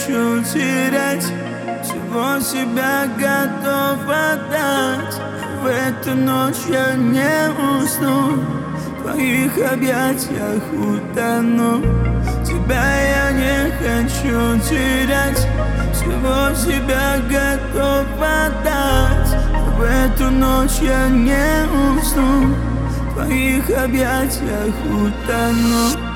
хочу терять, всего себя готов отдать. В эту ночь я не усну, в твоих объятиях утону. Тебя я не хочу терять, всего себя готов отдать. В эту ночь я не усну, в твоих объятиях утону.